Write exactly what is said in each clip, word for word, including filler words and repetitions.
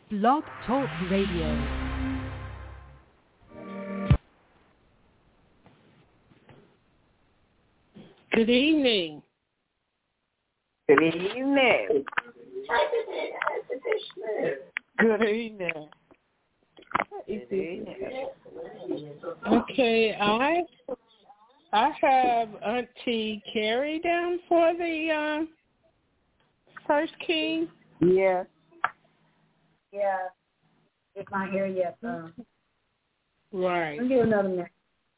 Blog Talk Radio. Good evening. Good evening. Good evening. Good evening. Okay, I I have Auntie Carrie down for the uh, First King. Yeah. Yeah. It's not here yet, though. Right. I'll give another minute.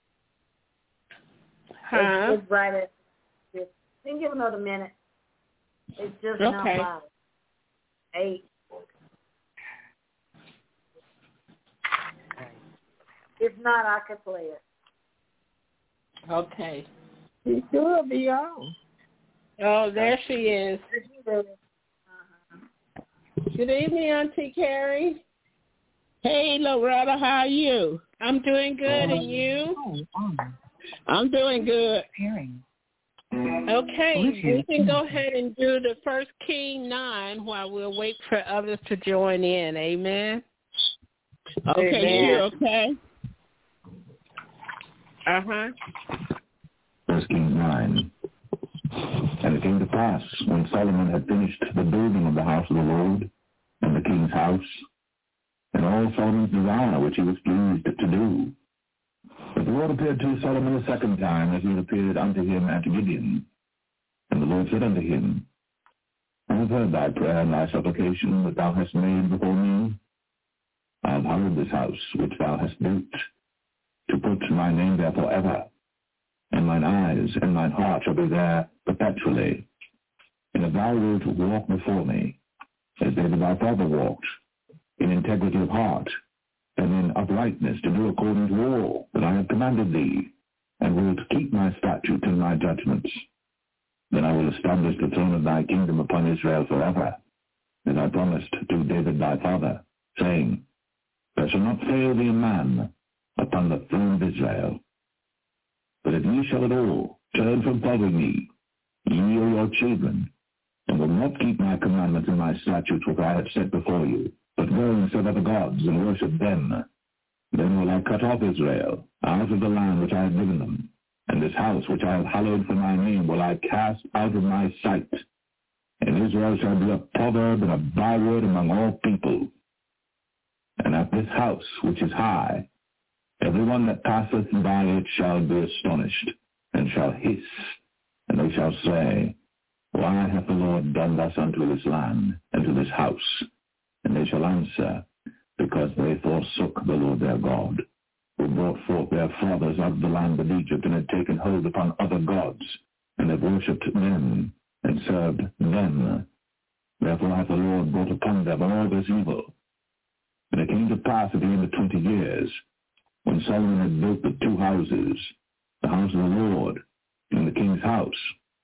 Huh? It's, it's right at this. You can give another minute. It's just now Okay. five. Eight. If not, I can play it. Okay. She should be on. Oh, there she is. Uh-huh. Good evening, Auntie Carrie. Hey, Loretta, how are you? I'm doing good, and you? I'm doing good. Okay, we can go ahead and do the First King nine while we'll wait for others to join in. Amen. Okay, Amen. you okay? Uh-huh. First Kings nine. And it came to pass, when Solomon had finished the building of the house of the Lord, and the king's house, and all Solomon's desire which he was pleased to do, that the Lord appeared to Solomon a second time, as he had appeared unto him at Gibeon. And the Lord said unto him, I have heard thy prayer and thy supplication that thou hast made before me. I have hallowed this house which thou hast built, to put my name there forever. And mine eyes and mine heart shall be there perpetually. And if thou wilt walk before me, as David thy father walked, in integrity of heart, and in uprightness, to do according to all that I have commanded thee, and wilt keep my statutes and my judgments, then I will establish the throne of thy kingdom upon Israel forever, as I promised to David thy father, saying, There shall not fail thee a man upon the throne of Israel. But if ye shall at all turn from following me, ye or your children, and will not keep my commandments and my statutes which I have set before you, but go and serve other gods and worship them, then will I cut off Israel out of the land which I have given them, and this house which I have hallowed for my name will I cast out of my sight. And Israel shall be a proverb and a byword among all people. And at this house which is high, every one that passeth by it shall be astonished, and shall hiss, and they shall say, Why hath the Lord done thus unto this land, and to this house? And they shall answer, Because they forsook the Lord their God, who brought forth their fathers out of the land of Egypt, and had taken hold upon other gods, and have worshipped them, and served them. Therefore hath the Lord brought upon them all this evil. And it came to pass at the end of twenty years, when Solomon had built the two houses, the house of the Lord, and the king's house.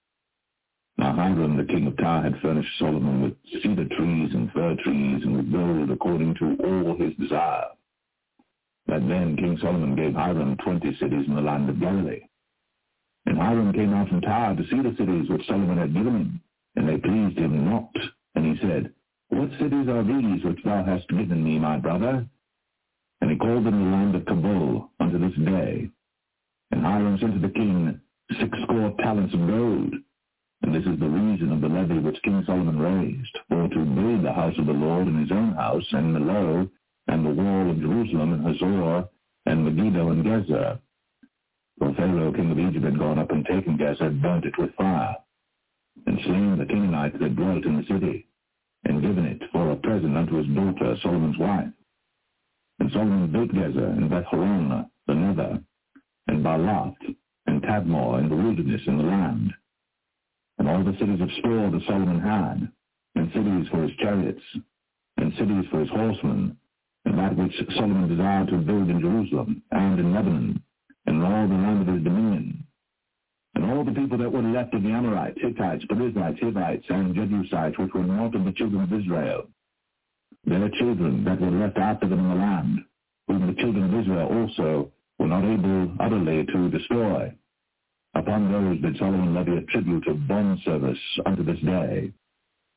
Now Hiram the king of Tyre had furnished Solomon with cedar trees and fir trees, and with gold according to all his desire. That then King Solomon gave Hiram twenty cities in the land of Galilee. And Hiram came out from Tyre to see the cities which Solomon had given him, and they pleased him not. And he said, What cities are these which thou hast given me, my brother? And he called them the land of Kabul unto this day. And Hiram sent to the king six score talents of gold. And this is the reason of the levy which King Solomon raised, for to build the house of the Lord and his own house, and Millo, and the wall of Jerusalem, and Hazor, and Megiddo, and Gezer. For Pharaoh king of Egypt had gone up and taken Gezer, and burnt it with fire, and slain the Canaanites that dwelt in the city, and given it for a present unto his daughter Solomon's wife. And Solomon built Gezer, and Beth-horon, the nether, and Baalath, and Tadmor, in the wilderness in the land. And all the cities of store that Solomon had, and cities for his chariots, and cities for his horsemen, and that which Solomon desired to build in Jerusalem, and in Lebanon, and in all the land of his dominion. And all the people that were left of the Amorites, Hittites, Perizzites, Hivites, and Jebusites, which were not of the children of Israel, their children that were left after them in the land, whom the children of Israel also were not able utterly to destroy. Upon those did Solomon levy a tribute of bond service unto this day.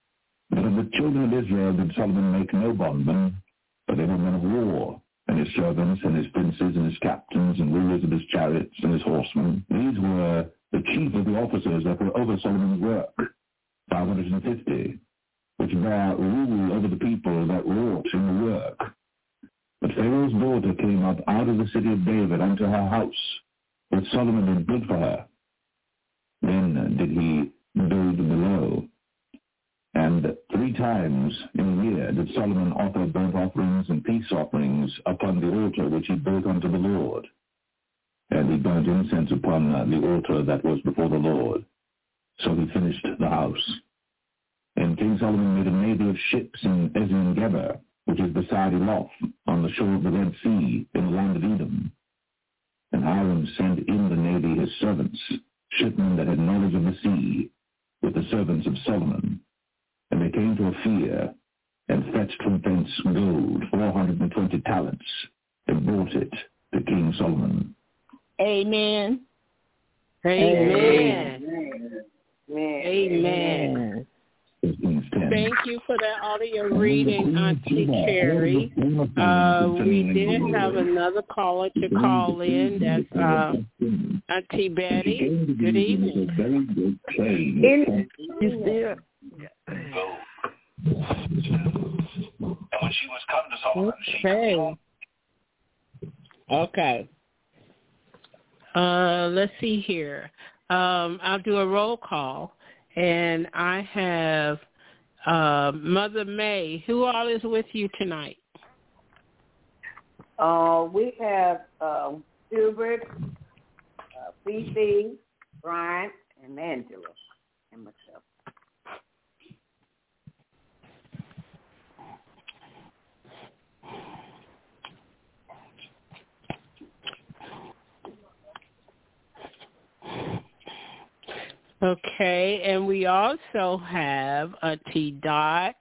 But of the children of Israel did Solomon make no bondmen, but they were men of war, and his servants, and his princes, and his captains, and rulers of his chariots, and his horsemen. These were the chief of the officers that were over Solomon's work, five hundred fifty, which bare rule over the people that wrought in the work. But Pharaoh's daughter came up out of the city of David unto her house, which Solomon had built for her. Then did he build below. And three times in a year did Solomon offer burnt offerings and peace offerings upon the altar which he built unto the Lord. And he burnt incense upon uh, the altar that was before the Lord. So he finished the house. And King Solomon made a navy of ships in Ezion-Geber, which is beside Eloth, on the shore of the Red Sea, in the land of Edom. And Hiram sent in the navy his servants, shipmen that had knowledge of the sea, with the servants of Solomon. And they came to Ophir, and fetched from thence gold, four hundred and twenty talents, and brought it to King Solomon. Amen. Amen. Amen. Amen. Thank you for that audio reading, Auntie Carrie. Uh, we did have another caller to call in. That's uh, Auntie Betty. Good evening. Is there? And when she was come to Solomon, Okay. Okay. Uh, let's see here. Um, I'll do a roll call, and I have uh, Mother May. Who all is with you tonight? Uh, we have uh, Hubert, uh, Fifi, Brian, and Angela, and myself. Okay, and we also have Auntie Dot,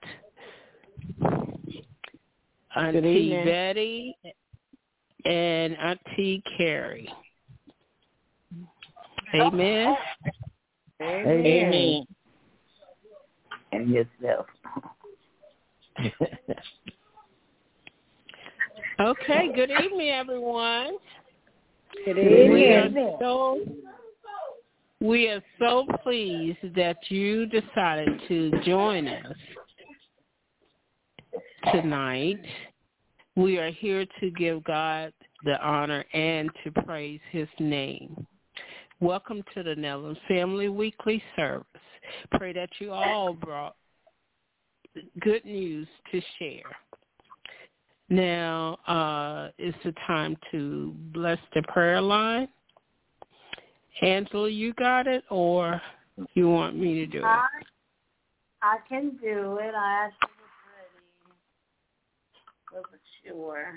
Auntie Betty, and Auntie Carrie. Amen. Amen. Amen. And yourself. Okay, good evening, everyone. Good We are evening. so we are so pleased that you decided to join us tonight. We are here to give God the honor and to praise his name. Welcome to the Nelson Family Weekly Service. Pray that you all brought good news to share. Now uh, is the time to bless the prayer line. Angela, you got it, or you want me to do it? I, I can do it. I actually was ready. Wasn't sure.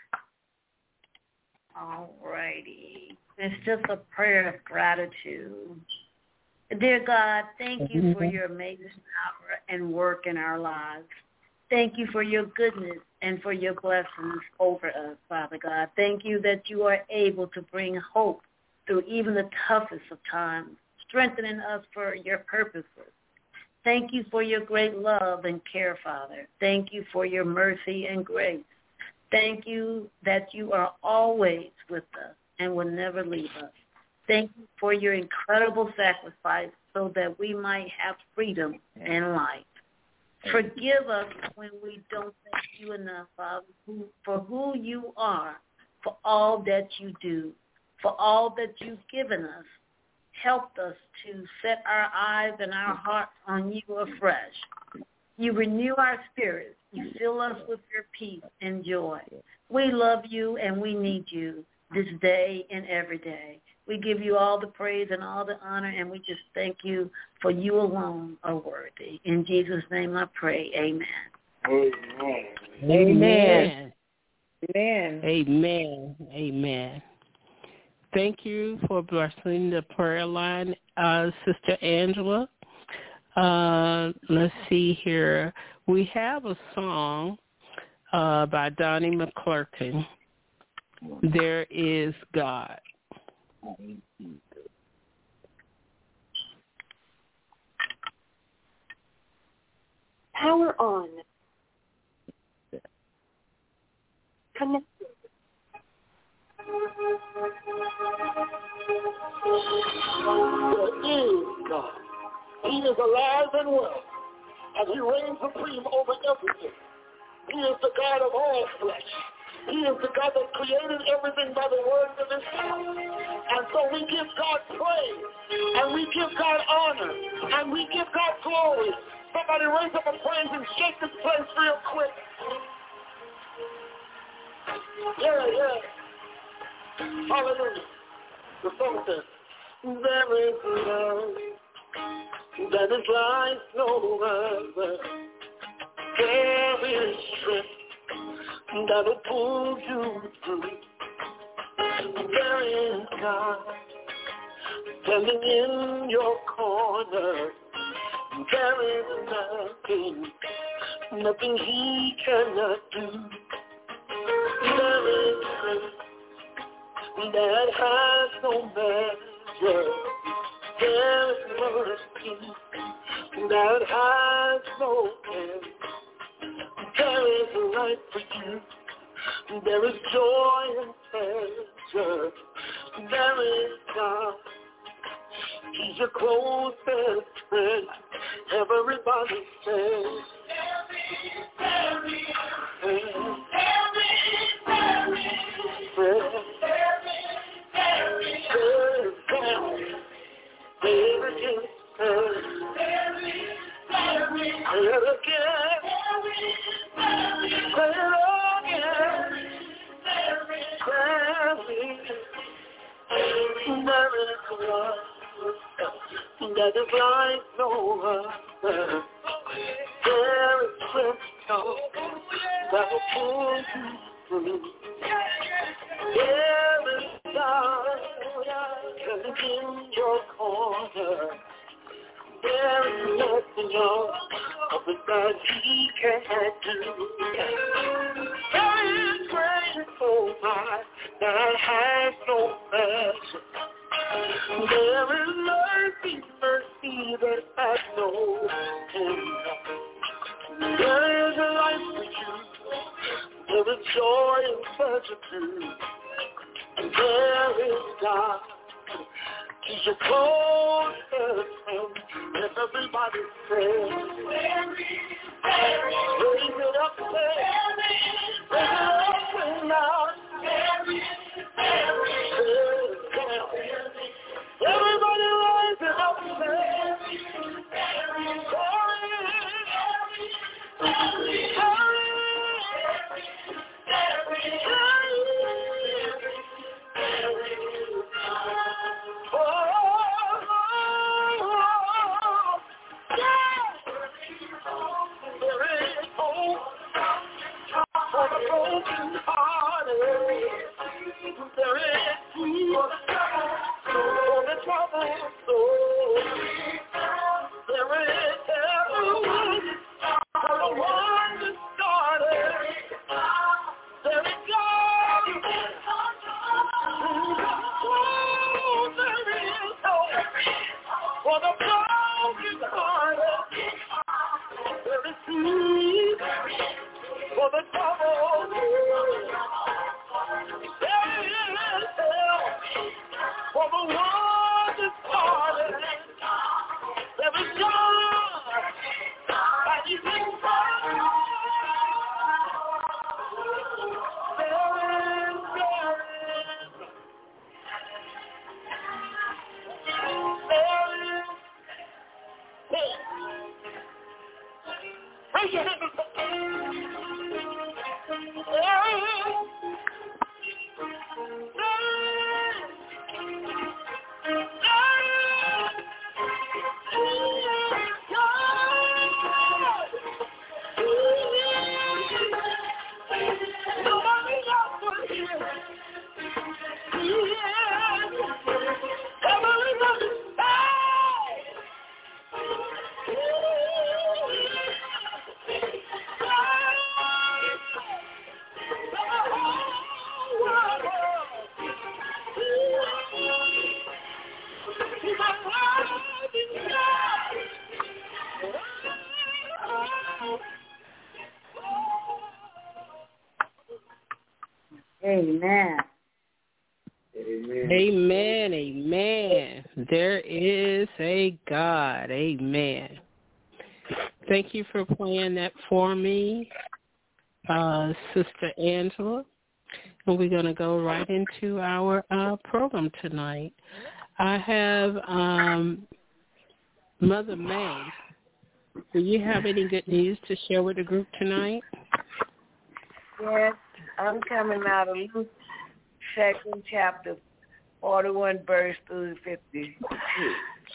All righty. It's just a prayer of gratitude. Dear God, thank you for your amazing power and work in our lives. Thank you for your goodness and for your blessings over us, Father God. Thank you that you are able to bring hope through even the toughest of times, strengthening us for your purposes. Thank you for your great love and care, Father. Thank you for your mercy and grace. Thank you that you are always with us and will never leave us. Thank you for your incredible sacrifice so that we might have freedom and life. Forgive us when we don't thank you enough, Father, for who you are, for all that you do, for all that you've given us. Help us to set our eyes and our hearts on you afresh. You renew our spirits. You fill us with your peace and joy. We love you and we need you this day and every day. We give you all the praise and all the honor, and we just thank you for you alone are worthy. In Jesus' name I pray, amen. Amen. Amen. Amen. Amen. Amen. Thank you for blessing the prayer line, uh, Sister Angela. Uh, let's see here. We have a song uh, by Donnie McClurkin. There is God. Power on. Connected. There is God. He is alive and well, and he reigns supreme over everything. He is the God of all flesh. He is the God that created everything by the words of his mouth. And so we give God praise, and we give God honor, and we give God glory. Somebody raise up a praise and shake this place real quick. Yeah, yeah. Hallelujah. The song says, there is love that is like no other. There is strength that will pull you through. There is God standing in your corner. There is nothing, nothing he cannot do. There is strength that has no measure. There is mercy that has no end. There is life for you. There is joy and pleasure. There is God. He's your closest friend. Everybody says, very, very, very, very, very, very, very, very, that is like no other. There is strength that will pull you through. There is God in your corner. There is nothing else of the God he can't do. There is grace so high that has no measure. There is mercy, mercy that has no end. There is a life for you. There is joy and pleasure too. And there is God. He's your closest friend. And everybody says, raise it up, say, raise it up and now. Everybody rise it up and say, there is hope. Amen. Amen. Amen. Amen. There is a God. Amen. Thank you for playing that for me, uh, Sister Angela. And we're going to go right into our uh, program tonight. I have um, Mother May. Do you have any good news to share with the group tonight? Yes, I'm coming out of Luke, second chapter, forty-one verse through fifty-two.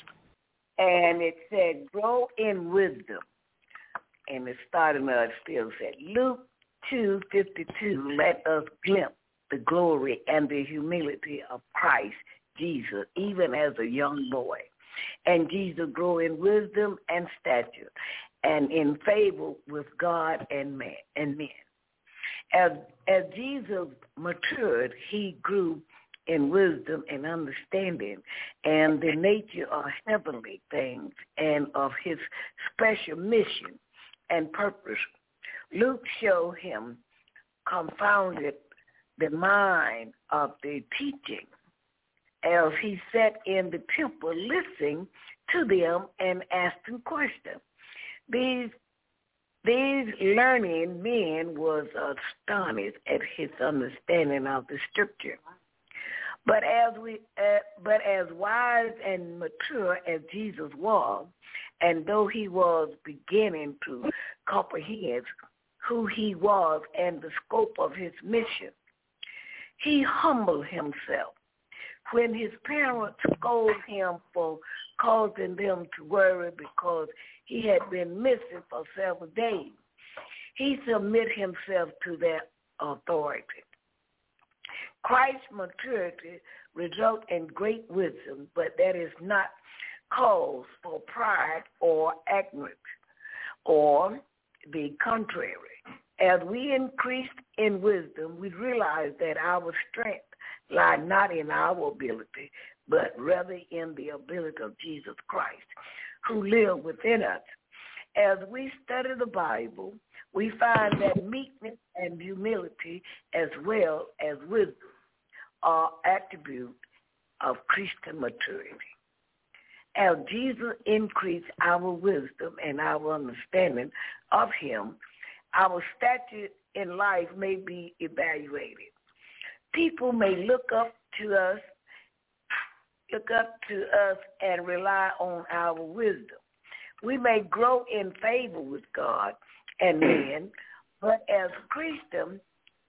And it said, grow in wisdom. And it started out, it still said, Luke two fifty-two, let us glimpse the glory and the humility of Christ Jesus, even as a young boy. And Jesus grew in wisdom and stature and in favor with God and man and men. As, as Jesus matured, he grew in wisdom and understanding and the nature of heavenly things and of his special mission and purpose. Luke showed him confounded the mind of the teaching as he sat in the temple listening to them and asking questions. These These learning men was astonished at his understanding of the scripture. But as we, uh, but as wise and mature as Jesus was, and though he was beginning to comprehend who he was and the scope of his mission, he humbled himself. When his parents scolded him for causing them to worry because he had been missing for several days, he submitted himself to their authority. Christ's maturity results in great wisdom, but that is not cause for pride or ignorance, or the contrary. As we increase in wisdom, we realize that our strength lies not in our ability, but rather in the ability of Jesus Christ, who lives within us. As we study the Bible, we find that meekness and humility, as well as wisdom, are attributes of Christian maturity. As Jesus increased our wisdom and our understanding of him, our stature in life may be evaluated. People may look up to us, look up to us and rely on our wisdom. We may grow in favor with God and men, but as Christians,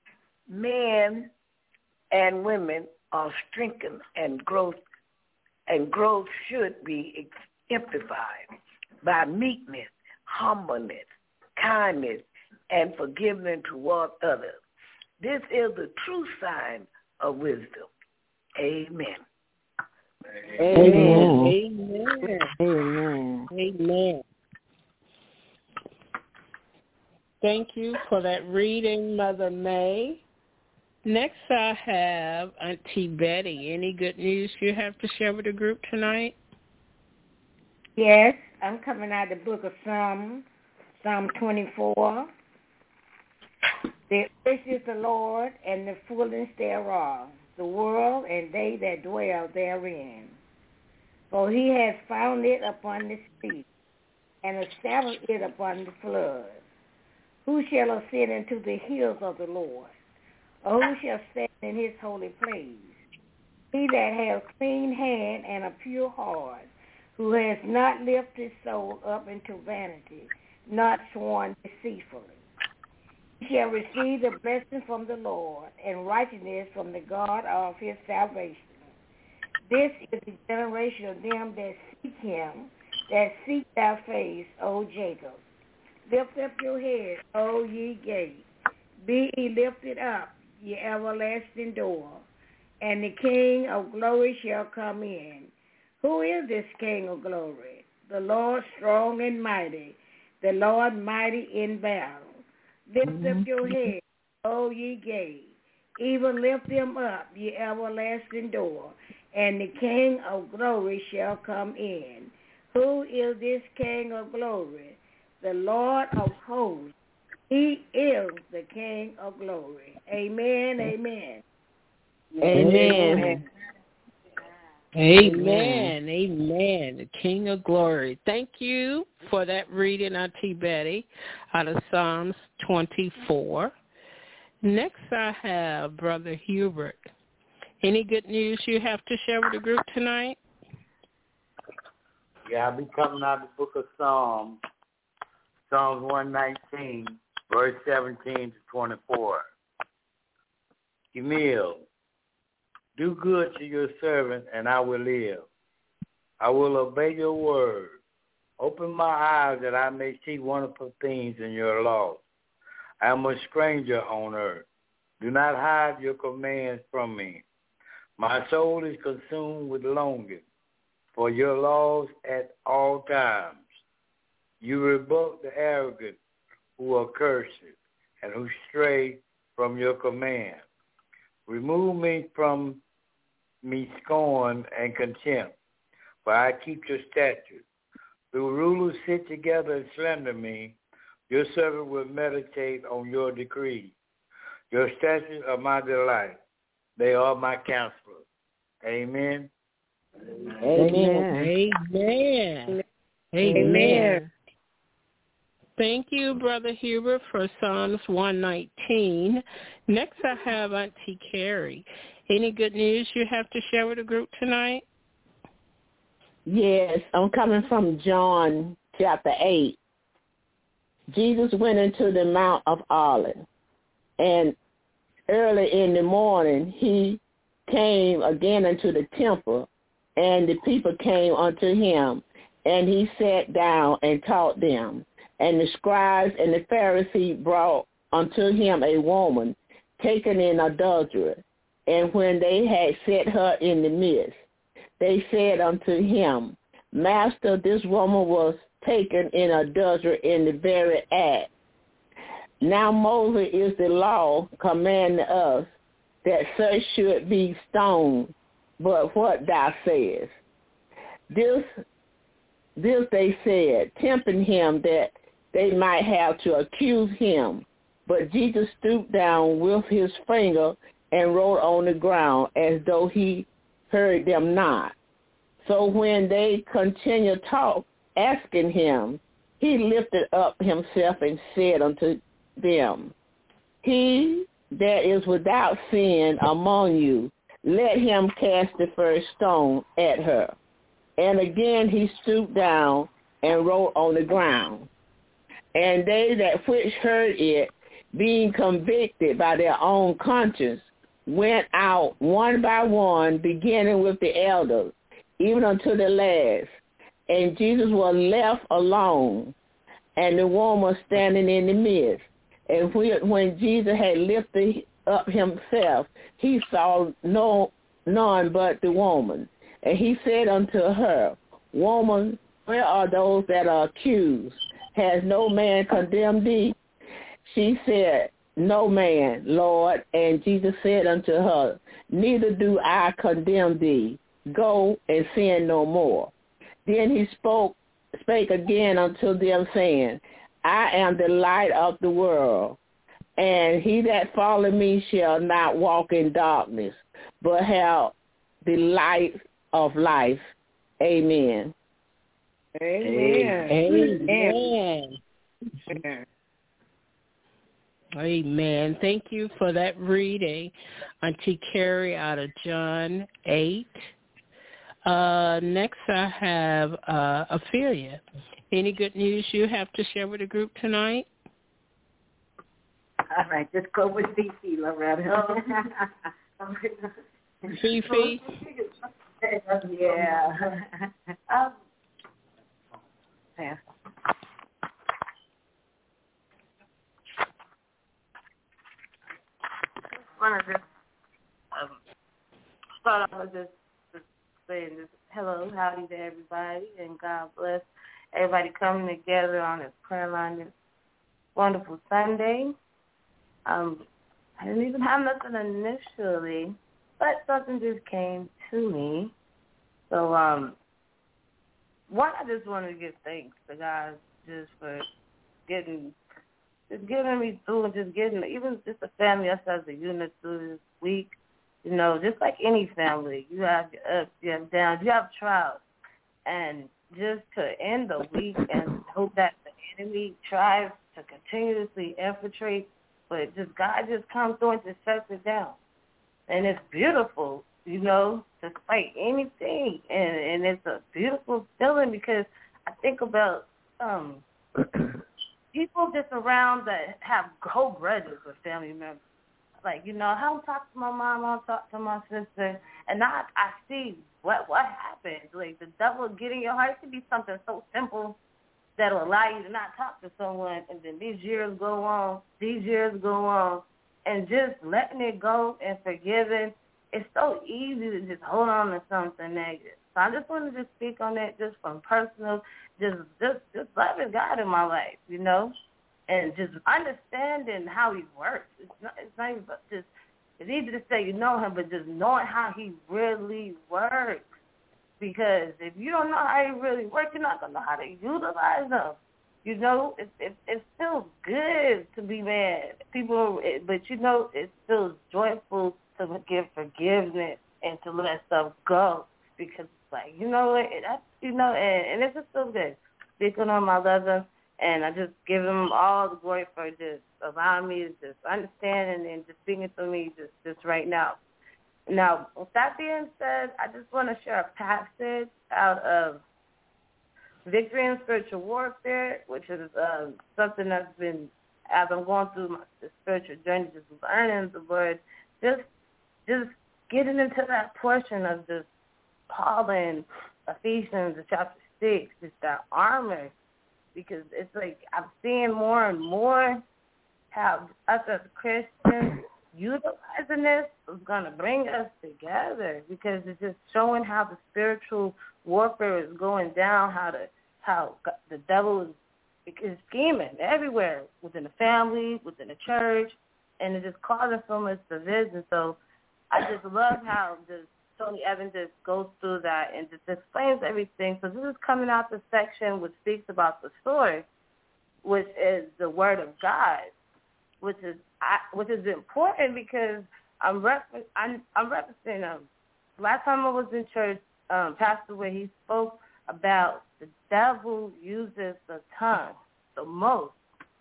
men and women are strengthened, and growth and growth should be exemplified by meekness, humbleness, kindness, and forgiveness toward others. This is the true sign of wisdom. Amen. Amen. Amen. Amen. Amen. Thank you for that reading, Mother May. Next, I have Auntie Betty. Any good news you have to share with the group tonight? Yes, I'm coming out of the book of Psalm, Psalm twenty-four. The earth is the Lord, and the fullness thereof, the world and they that dwell therein. For he has founded it upon the sea, and established it upon the flood. Who shall ascend into the hills of the Lord? Or who shall stand in his holy place? He that has clean hand and a pure heart, who has not lifted his soul up into vanity, not sworn deceitfully. He shall receive the blessing from the Lord, and righteousness from the God of his salvation. This is the generation of them that seek him, that seek thy face, O Jacob. Lift up your head, O ye gates. Be ye lifted up, ye everlasting door, and the King of glory shall come in. Who is this King of glory? The Lord strong and mighty, the Lord mighty in battle. Lift mm-hmm. up your head, O ye gates. Even lift them up, ye everlasting door, and the King of glory shall come in. Who is this King of glory? The Lord of hosts. He is the King of glory. Amen, amen. Amen. Amen. Amen. The King of glory. Thank you for that reading, Auntie Betty, out of Psalms twenty-four. Next, I have Brother Hubert. Any good news you have to share with the group tonight? Yeah, I'll be coming out of the book of Psalms, Psalms one nineteen, verse seventeen to twenty-four. Emil, do good to your servant, and I will live. I will obey your word. Open my eyes that I may see wonderful things in your law. I am a stranger on earth. Do not hide your commands from me. My soul is consumed with longing for your laws at all times. You rebuke the arrogant who are cursed and who stray from your command. Remove me from me scorn and contempt, for I keep your statutes. Though rulers sit together and slander me, your servant will meditate on your decrees. Your statutes are my delight. They are my counselors. Amen. Amen. Amen. Amen. Thank you, Brother Hubert, for Psalms one nineteen. Next, I have Auntie Carrie. Any good news you have to share with the group tonight? Yes, I'm coming from John chapter eight. Jesus went into the Mount of Olives, and early in the morning he came again into the temple, and the people came unto him, and he sat down and taught them. And the scribes and the Pharisees brought unto him a woman taken in adultery. And when they had set her in the midst, they said unto him, Master, this woman was taken in adultery in the very act. Now Moses is the law commanding us that such should be stoned, but what thou sayest? This, this they said, tempting him that they might have to accuse him. But Jesus stooped down with his finger and wrote on the ground as though he heard them not. So when they continued talk, asking him, he lifted up himself and said unto them, He that is without sin among you, let him cast the first stone at her. And again he stooped down and wrote on the ground. And they that which heard it, being convicted by their own conscience, went out one by one, beginning with the elders, even unto the last. And Jesus was left alone, and the woman standing in the midst. And when Jesus had lifted up himself, he saw no none but the woman. And he said unto her, Woman, where are those that are accused? Has no man condemned thee? She said, No man, Lord. And Jesus said unto her, Neither do I condemn thee. Go and sin no more. Then he spoke, spake again unto them, saying, I am the light of the world, and he that followeth me shall not walk in darkness, but have the light of life. Amen. Amen. Amen. Amen. Amen. Thank you for that reading, Auntie Carrie, out of John eight. Uh, next, I have uh, Ophelia. Any good news you have to share with the group tonight? All right, just go with Fifi, Loretta. Fifi? Yeah. um, yeah. I want to just um, start off with just, just saying this, hello, howdy to everybody, and God bless everybody coming together on this prayer line this wonderful Sunday. Um, I didn't even have nothing initially, but something just came to me. So, um, one, I just wanted to give thanks to God just for getting just getting me through and just getting, even just a family, us as a unit through this week, you know, just like any family, you have your ups, you have downs, you have trials. And just to end the week and hope that the enemy tries to continuously infiltrate, but just God just comes through and just shuts it down. And it's beautiful, you know, to fight anything. And, and it's a beautiful feeling because I think about um, people just around that have whole grudges with family members. Like, you know, I don't talk to my mom, I don't talk to my sister. And now I see what what happens. Like, the devil get in your heart. It could be something so simple that will allow you to not talk to someone. And then these years go on, these years go on. And just letting it go and forgiving, it's so easy to just hold on to something negative. So I just wanted to speak on that just from personal, just just just loving God in my life, you know, and just understanding how he works. It's not, it's not even just, it's easy to say you know him, but just knowing how he really works. Because if you don't know how he really works, you're not going to know how to utilize him. You know, it, it, it's still good to be mad. People, but you know, it's still joyful to give forgiveness and to let stuff go. Because, like, you know what, that's, you know, and, and it's just so good. Speaking on my lover, and I just give him all the glory for just allowing me to just understand and, and just speaking to me just, just right now. Now, with that being said, I just want to share a passage out of Victory in Spiritual Warfare, which is uh, something that's been, as I'm going through my spiritual journey, just learning the word, just just getting into that portion of just Paul in Ephesians chapter six, just that armor, because it's like I'm seeing more and more how us as Christians utilizing this is going to bring us together, because it's just showing how the spiritual warfare is going down, how the how the devil is, is scheming everywhere, within the family, within the church, and it's just causing so much division. So I just love how just Tony Evans just goes through that and just explains everything. So this is coming out the section which speaks about the sword, which is the word of God, which is I, which is important because I'm refer- I'm, I'm referencing um last time I was in church, um, Pastor Way, he spoke about the devil uses the tongue the most.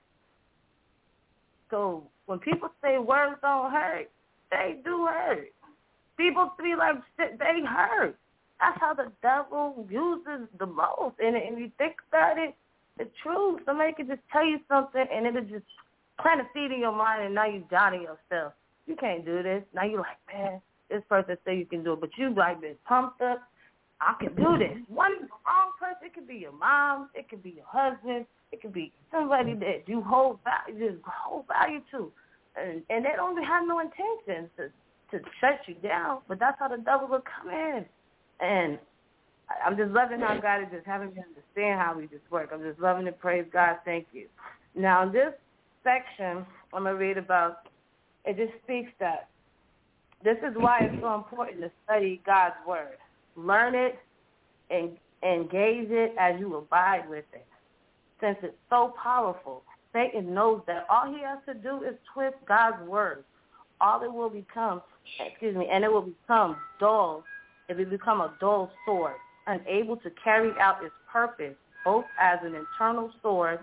So when people say words don't hurt, they do hurt. People be like, they hurt. That's how the devil uses the most. And if you think about it, the truth, somebody could just tell you something and it'll just plant a seed in your mind, and now you're doubting yourself. You can't do this. Now you're like, man, this person say you can do it, but you like been pumped up. I can do this. One wrong person, it could be your mom, it could be your husband, it could be somebody that you hold value, just hold value to, and and they don't have no intention to to shut you down. But that's how the devil will come in, and I'm just loving how God is just having me understand how we just work. I'm just loving it. Praise God. Thank you. Now in this section, I'm gonna read about. It just speaks that this is why it's so important to study God's word. Learn it and engage it as you abide with it. Since it's so powerful, Satan knows that all he has to do is twist God's word. All it will become, excuse me, and it will become dull. It will become a dull sword, unable to carry out its purpose, both as an internal sword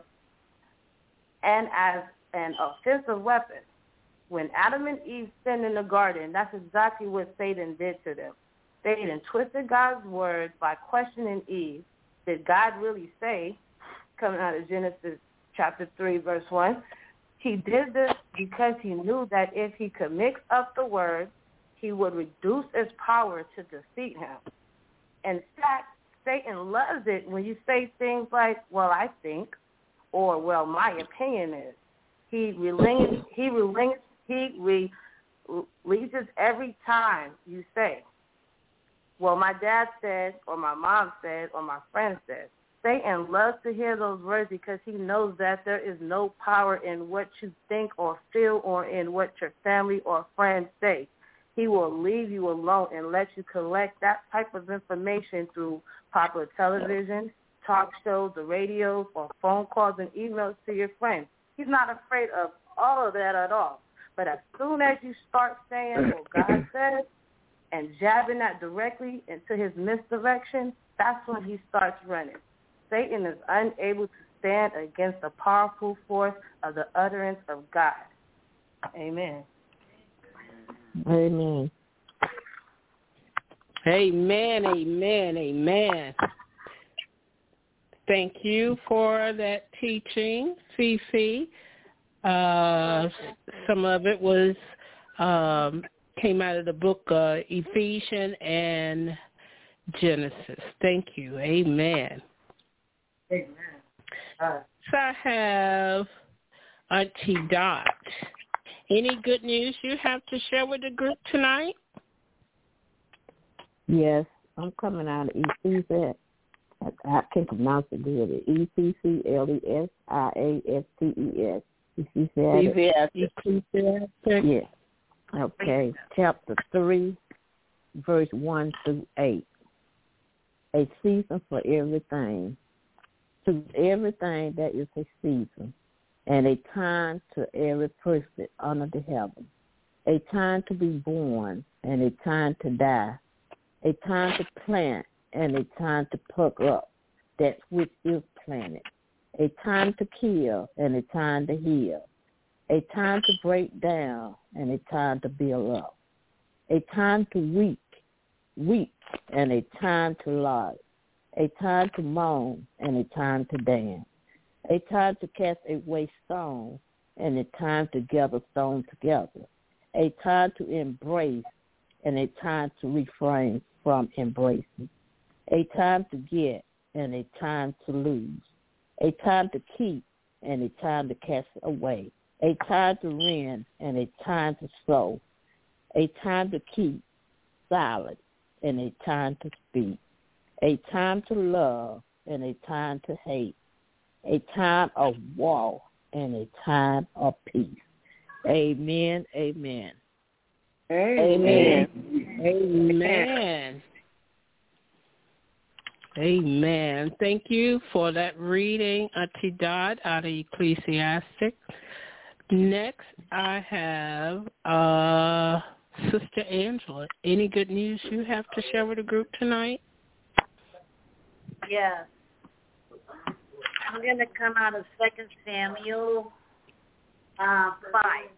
and as an offensive weapon. When Adam and Eve sinned in the garden, that's exactly what Satan did to them. Satan twisted God's word by questioning Eve. Did God really say, coming out of Genesis chapter three, verse one, he did this because he knew that if he could mix up the word, he would reduce its power to defeat him. In fact, Satan loves it when you say things like, well, I think, or, well, my opinion is. He relinquishes, he relinquishes, he releases every time you say, well, my dad said, or my mom said, or my friend said. Satan loves to hear those words because he knows that there is no power in what you think or feel or in what your family or friends say. He will leave you alone and let you collect that type of information through popular television, talk shows, the radio, or phone calls and emails to your friends. He's not afraid of all of that at all. But as soon as you start saying what God says and jabbing that directly into his misdirection, that's when he starts running. Satan is unable to stand against the powerful force of the utterance of God. Amen. Amen. Amen, amen, amen. Thank you for that teaching, Fifi. Uh, some of it was um, came out of the book uh, Ephesians and Genesis. Thank you. Amen. Amen. Uh, so I have Auntie Dot. Any good news you have to share with the group tonight? Yes, I'm coming out of Ephesians. I can't pronounce it good. E C C L E S I A S T E S. Ecclesiastes. Yes. Okay. Chapter three, verse one through eight. A season for everything. To everything that is a season, and a time to every person under the heaven. A time to be born, and a time to die. A time to plant, and a time to pluck up that which is planted. A time to kill, and a time to heal. A time to break down, and a time to build up. A time to weep, weep, and a time to laugh. A time to moan, and a time to dance. A time to cast away stone, and a time to gather stone together. A time to embrace, and a time to refrain from embracing. A time to get, and a time to lose. A time to keep, and a time to cast away. A time to rend, and a time to sow. A time to keep silent, and a time to speak. A time to love, and a time to hate. A time of war, and a time of peace. Amen, amen. Amen. Amen. Amen. Thank you for that reading, Auntie Dot, out of Ecclesiastes. Next, I have uh, Sister Angela. Any good news you have to share with the group tonight? Yes. I'm going to come out of Second Samuel uh, five.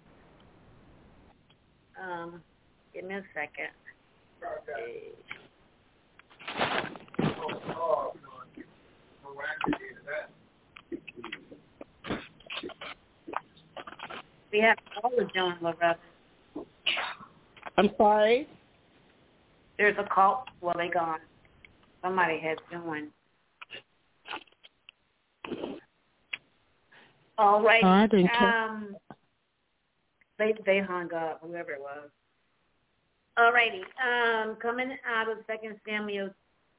Um, give me a second. We have all of John Loretta. I'm sorry? There's a call. Well, they gone. Somebody has joined. All right. Oh, I didn't um, they they hung up, whoever it was. All righty. Um, coming out of Second Samuel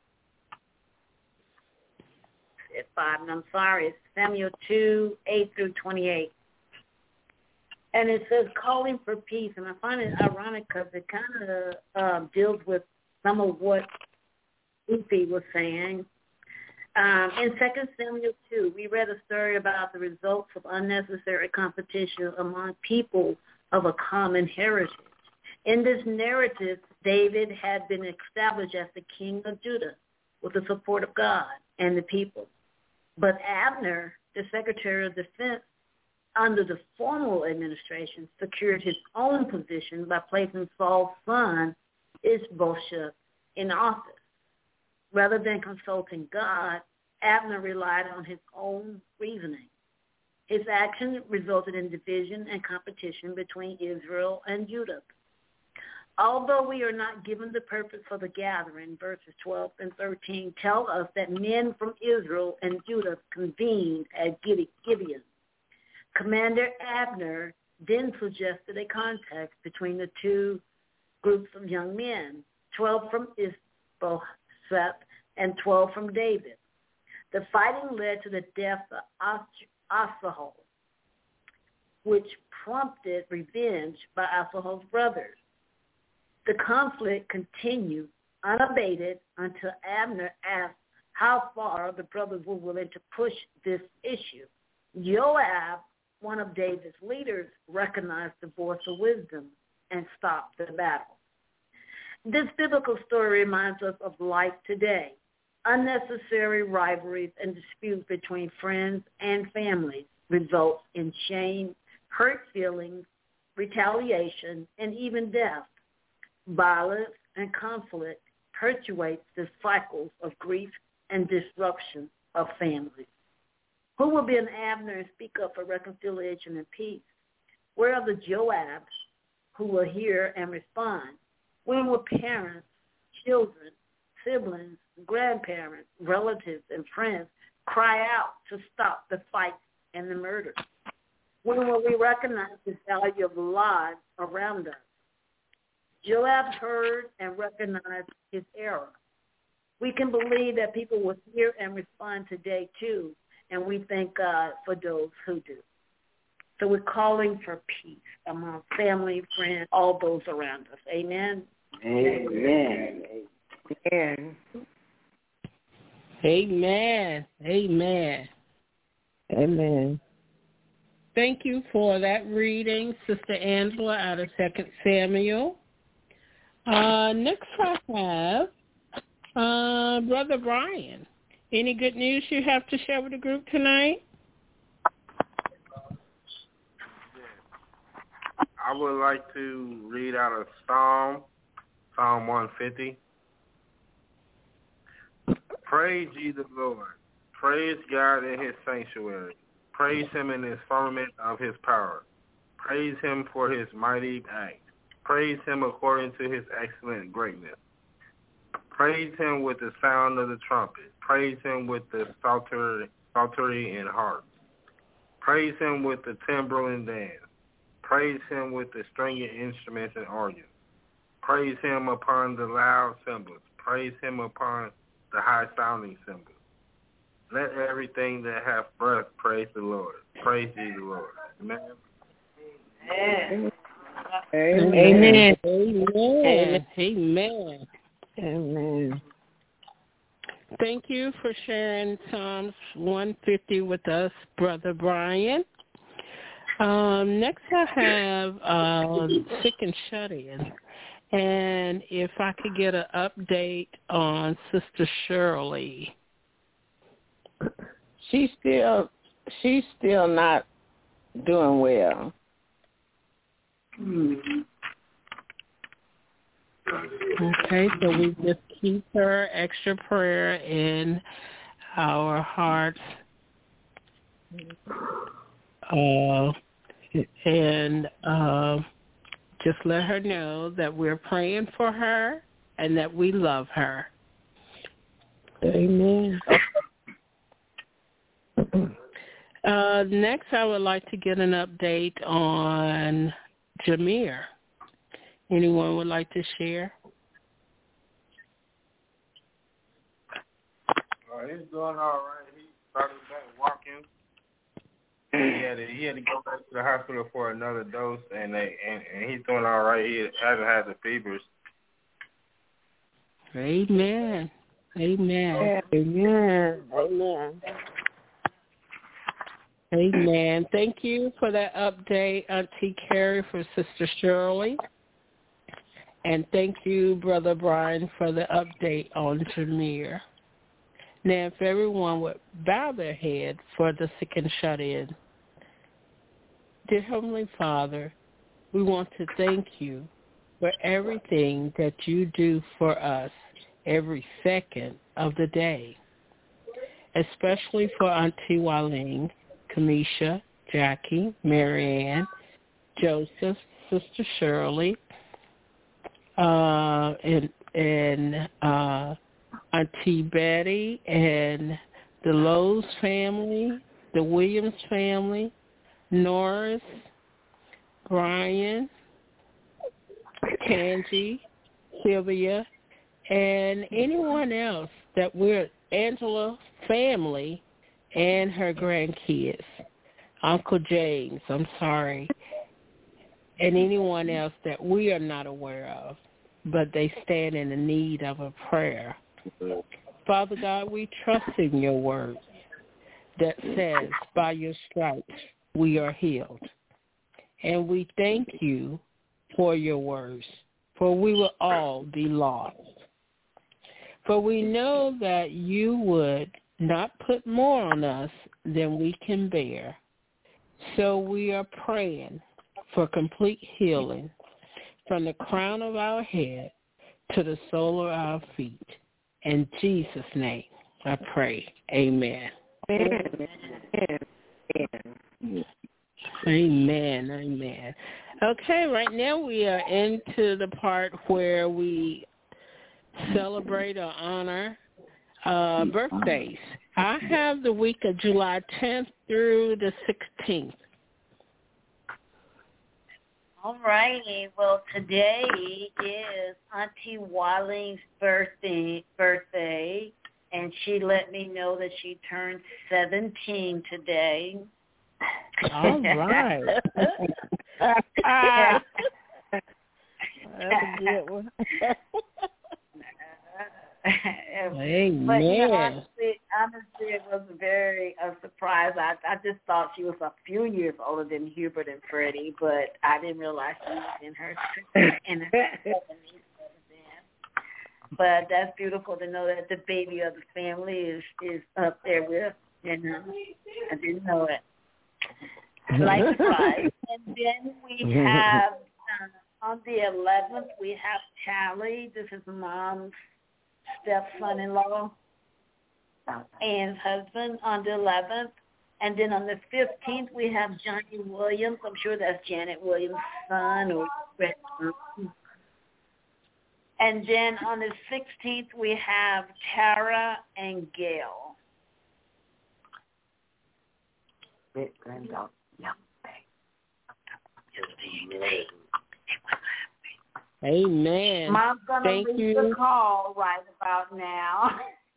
at five, and I'm sorry, it's Samuel two, eight through twenty-eight. And it says calling for peace, and I find it ironic because it kind of uh, deals with some of what Ufi was saying. Um, in Second Samuel two, we read a story about the results of unnecessary competition among people of a common heritage. In this narrative, David had been established as the king of Judah with the support of God and the people. But Abner, the Secretary of Defense, under the formal administration, secured his own position by placing Saul's son, Ishbosheth, in office. Rather than consulting God, Abner relied on his own reasoning. His action resulted in division and competition between Israel and Judah. Although we are not given the purpose for the gathering, verses twelve and thirteen tell us that men from Israel and Judah convened at Gibeon. Commander Abner then suggested a contact between the two groups of young men, twelve from Ishbosheth and twelve from David. The fighting led to the death of Asahel, which prompted revenge by Asahel's brothers. The conflict continued unabated until Abner asked how far the brothers were willing to push this issue. Joab one of David's leaders, recognized the voice of wisdom and stopped the battle. This biblical story reminds us of life today. Unnecessary rivalries and disputes between friends and families result in shame, hurt feelings, retaliation, and even death. Violence and conflict perpetuates the cycles of grief and disruption of families. Who will be an Abner and speak up for reconciliation and peace? Where are the Joabs who will hear and respond? When will parents, children, siblings, grandparents, relatives, and friends cry out to stop the fight and the murder? When will we recognize the value of lives around us? Joab heard and recognized his error. We can believe that people will hear and respond today, too, and we thank God for those who do. So we're calling for peace among family, friends, all those around us. Amen? Amen. Amen. Amen. Amen. Amen. Thank you for that reading, Sister Angela, out of Second Samuel. Uh, next I have uh, Brother Brian. Any good news you have to share with the group tonight? I would like to read out of Psalm, Psalm one fifty. Praise ye the Lord. Praise God in his sanctuary. Praise him in the firmament of his power. Praise him for his mighty acts. Praise him according to his excellent greatness. Praise him with the sound of the trumpet. Praise him with the psaltery, psaltery and harp. Praise him with the timbrel and dance. Praise him with the stringed instruments and organs. Praise him upon the loud cymbals. Praise him upon the high-sounding cymbals. Let everything that hath breath praise the Lord. Praise ye the Lord. Amen. Amen. Amen. Amen. Amen. Amen. Thank you for sharing Psalms one fifty with us, Brother Brian. Um, next I have uh, Sick and Shut In. And if I could get an update on Sister Shirley. She's still, she's still not doing well. Mm-hmm. Okay, so we just keep her extra prayer in our hearts. Uh, and uh, just let her know that we're praying for her and that we love her. Amen. Uh, next, I would like to get an update on Jameer. Anyone would like to share? Uh, he's doing all right. He started back walking. He had to, he had to go back to the hospital for another dose, and they and, and he's doing all right. He hasn't had the fevers. Amen. Amen. Amen. Amen. Amen. Thank you for that update, Auntie Carrie, for Sister Shirley. And thank you, Brother Brian, for the update on Jameer. Now, if everyone would bow their head for the sick and shut in. Dear Heavenly Father, we want to thank you for everything that you do for us every second of the day, especially for Auntie Waling, Kamisha, Jackie, Marianne, Joseph, Sister Shirley, uh, and, and uh, Auntie Betty, and the Lowe's family, the Williams family, Norris, Brian, Angie, Sylvia, and anyone else that we're, Angela family, and her grandkids, Uncle James, I'm sorry, and anyone else that we are not aware of, but they stand in the need of a prayer. Father God, we trust in your word that says, by your stripes we are healed. And we thank you for your words, for we will all be lost. For we know that you would not put more on us than we can bear. So we are praying for complete healing from the crown of our head to the sole of our feet. In Jesus' name, I pray. Amen. Amen. Amen. Amen. Okay, right now we are into the part where we celebrate or honor uh, birthdays. I have the week of July tenth through the sixteenth. All righty. Well, today is Auntie Wally's birthday, birthday, and she let me know that she turned seventeen today. All right. That's a good one. Amen. But you know, honestly, honestly, it was very a surprise. I I just thought she was a few years older than Hubert and Freddie, but I didn't realize she was in her in her seventies. But that's beautiful to know that the baby of the family is is up there with. You know, I didn't know it. Likewise, and then we have uh, on the eleventh we have Charlie. This is Mom's stepson-in-law, Ann's husband on the eleventh. And then on the fifteenth, we have Johnny Williams. I'm sure that's Janet Williams' son. Or And then on the sixteenth, we have Tara and Gail. Amen. Mom's going to Thank read you. the call right about now.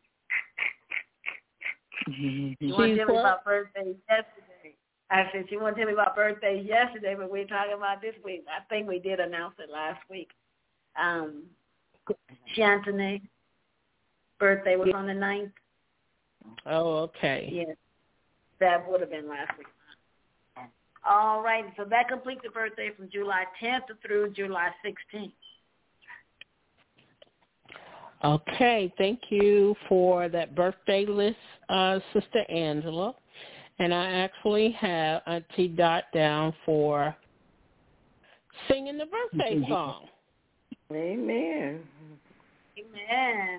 She wanted to tell me about birthdays yesterday. I said she wanted to tell me about birthdays yesterday, but we're talking about this week. I think we did announce it last week. Um, Shantana's birthday was on the ninth. Oh, okay. Yes, that would have been last week. All right, so that completes the birthday from July tenth through July sixteenth. Okay, thank you for that birthday list, uh, Sister Angela. And I actually have Auntie Dot down for singing the birthday song. Amen. Amen.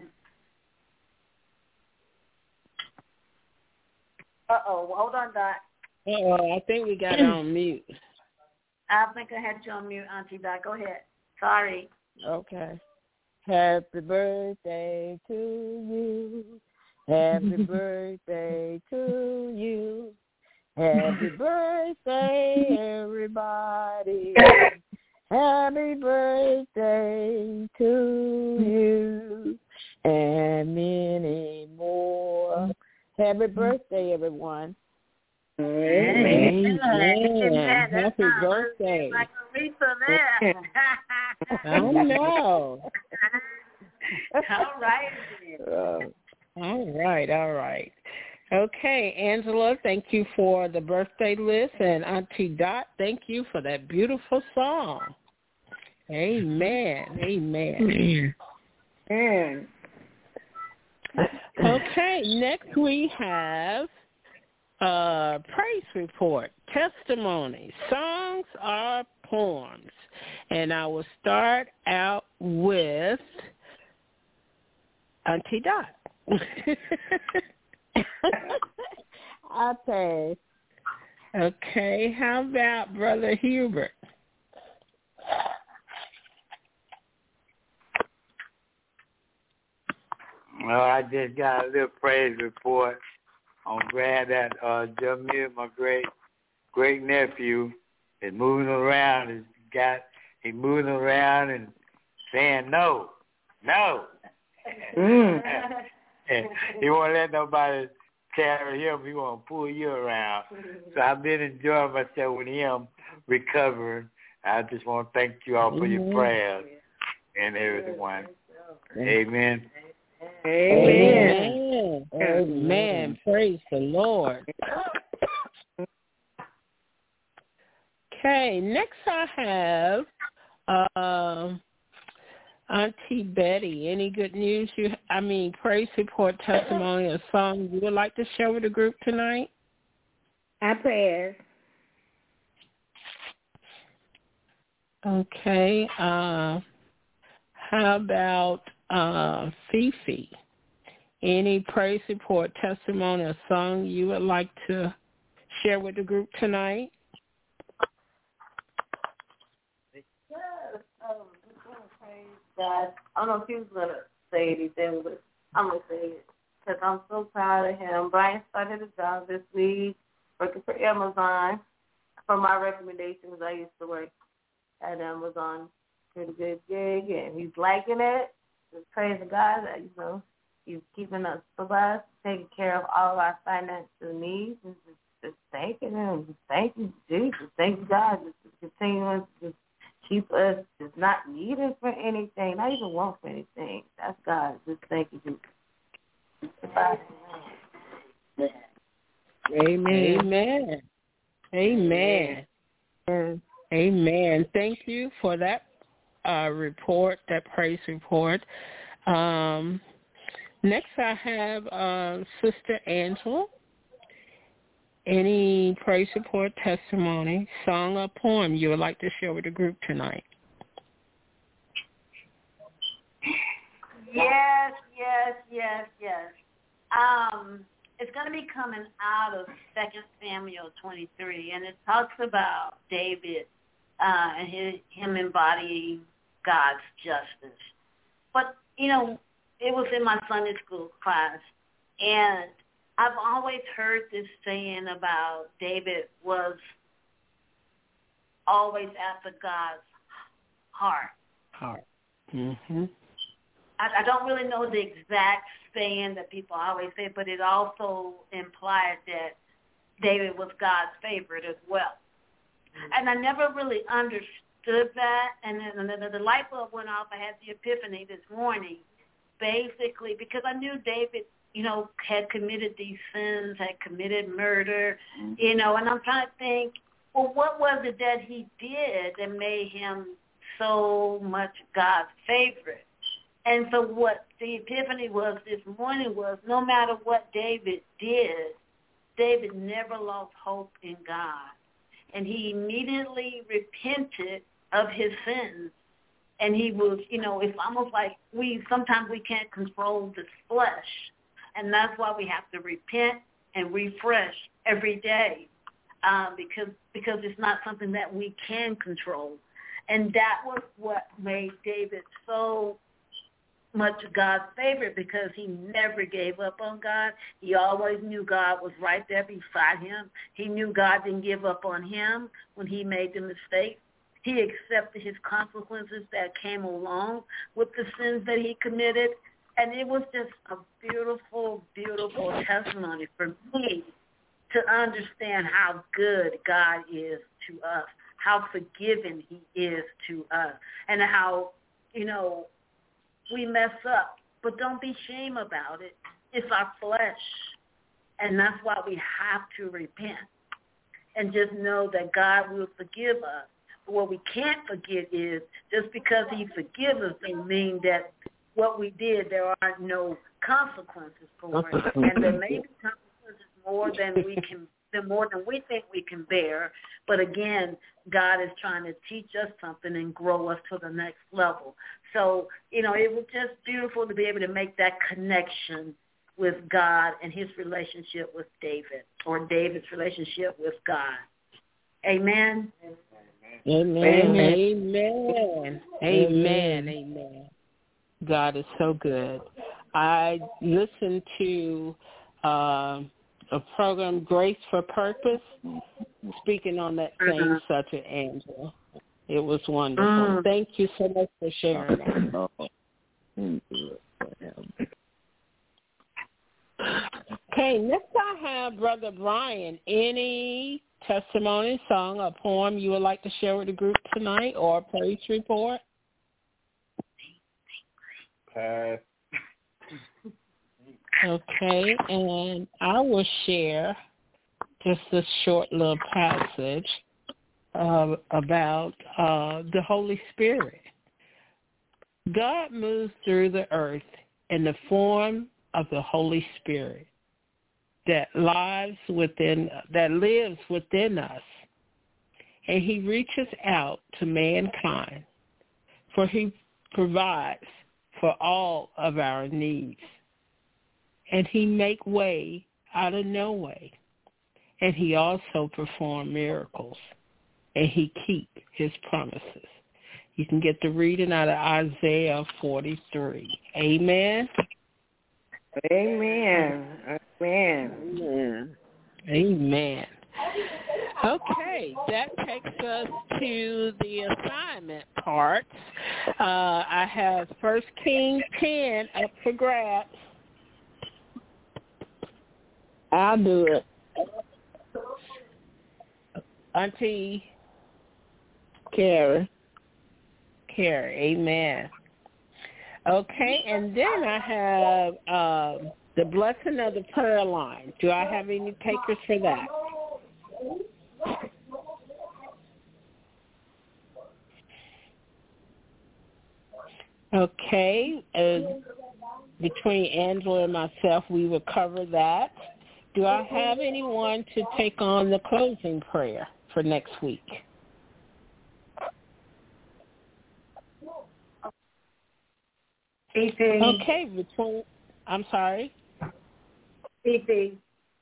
Uh-oh, hold on, Dot. Uh-oh, I think we got it on mute. I think I had you on mute, Auntie Dot. Go ahead. Sorry. Okay. Happy birthday to you. Happy birthday to you. Happy birthday, everybody. Happy birthday to you. And many more. Happy birthday, everyone. Amen. Amen. Happy birthday. Like Aretha there. I know. All right. Uh, all right, all right. Okay, Angela, thank you for the birthday list, and Auntie Dot, thank you for that beautiful song. Amen. Amen. Amen. Okay, next we have uh, praise report, testimony, songs or poems. And I will start out with Auntie Dot. Okay. Okay, how about Brother Hubert? Well, I just got a little praise report. I'm glad that uh, Jamil, my great great nephew, is moving around. He's got he moving around and saying no, no. Mm. He won't let nobody carry him. He won't pull you around. So I've been enjoying myself with him recovering. I just want to thank you all for your prayers and everyone. Amen. Amen. Amen. Amen. Praise the Lord. Okay, next I have uh, Auntie Betty. Any good news? You, I mean, praise report, testimony, or song you would like to share with the group tonight? I prayers. Okay. Uh, how about uh, Fifi? Any praise report, testimony, or song you would like to share with the group tonight? Yes. Um, I'm going to praise God. I don't know if he was going to say anything, but I'm going to say it because I'm so proud of him. Brian started a job this week working for Amazon. For my recommendations, I used to work at Amazon. Pretty good gig, and he's liking it. Just praise God that, you know, he's keeping us blessed, taking care of all of our financial needs, and just, just thanking him. Just thank you, Jesus. Thank you, God. Just continuing to just keep us just not needing for anything, not even want for anything. That's God. Just thank you, Jesus. Goodbye. Amen. Amen. Amen. Amen. Amen. Thank you for that uh, report, that praise report. Um, next I have uh, Sister Angela. Any praise report, testimony, song, or poem you would like to share with the group tonight? Yes, yes, yes, yes. Um, it's going to be coming out of Second Samuel twenty-three, and it talks about David uh, and his, him embodying God's justice. But, you know, it was in my Sunday school class, and I've always heard this saying about David was always after God's heart. Heart. Mm-hmm. I, I don't really know the exact saying that people always say, but it also implied that David was God's favorite as well. And I never really understood that. And then the, the, the light bulb went off. I had the epiphany this morning, basically, because I knew David, you know, had committed these sins, had committed murder, you know, and I'm trying to think, well, what was it that he did that made him so much God's favorite? And so what the epiphany was this morning was no matter what David did, David never lost hope in God. And he immediately repented of his sins. And he was, you know, it's almost like we, sometimes we can't control this flesh. And that's why we have to repent and refresh every day um, because because it's not something that we can control. And that was what made David so much God's favorite, because he never gave up on God. He always knew God was right there beside him. He knew God didn't give up on him when he made the mistake. He accepted his consequences that came along with the sins that he committed. And it was just a beautiful, beautiful testimony for me to understand how good God is to us, how forgiving he is to us, and how, you know, we mess up, but don't be ashamed about it. It's our flesh, and that's why we have to repent and just know that God will forgive us. But what we can't forget is just because he forgives us doesn't mean that what we did, there are no consequences for it. And there may be consequences more than we can, than more than we think we can bear. But again, God is trying to teach us something and grow us to the next level. So, you know, it was just beautiful to be able to make that connection with God and his relationship with David, or David's relationship with God. Amen. Amen. Amen. Amen. Amen. Amen. God is so good. I listened to uh, a program, Grace for Purpose, speaking on that same uh-huh. subject, Angela. It was wonderful. Mm. Thank you so much for sharing that. Okay, next I have Brother Brian. Any testimony, song, or poem you would like to share with the group tonight, or a praise report? Pass. Okay, and I will share just a short little passage. uh, about uh, the Holy Spirit. God moves through the earth in the form of the Holy Spirit that lives within, that lives within us, and he reaches out to mankind, for he provides for all of our needs, and he make way out of no way, and he also perform miracles, and he keep his promises. You can get the reading out of Isaiah forty-three. Amen. Amen. Amen. Amen. Amen. Okay, that takes us to the assignment part. Uh, I have First Kings ten up for grabs. I'll do it. Auntie Carrie. Carrie, amen. Okay, and then I have um, the blessing of the prayer line. Do I have any takers for that? Okay, uh, between Angela and myself, we will cover that. Do I have anyone to take on the closing prayer for next week? Okay, between, I'm sorry? Fifi.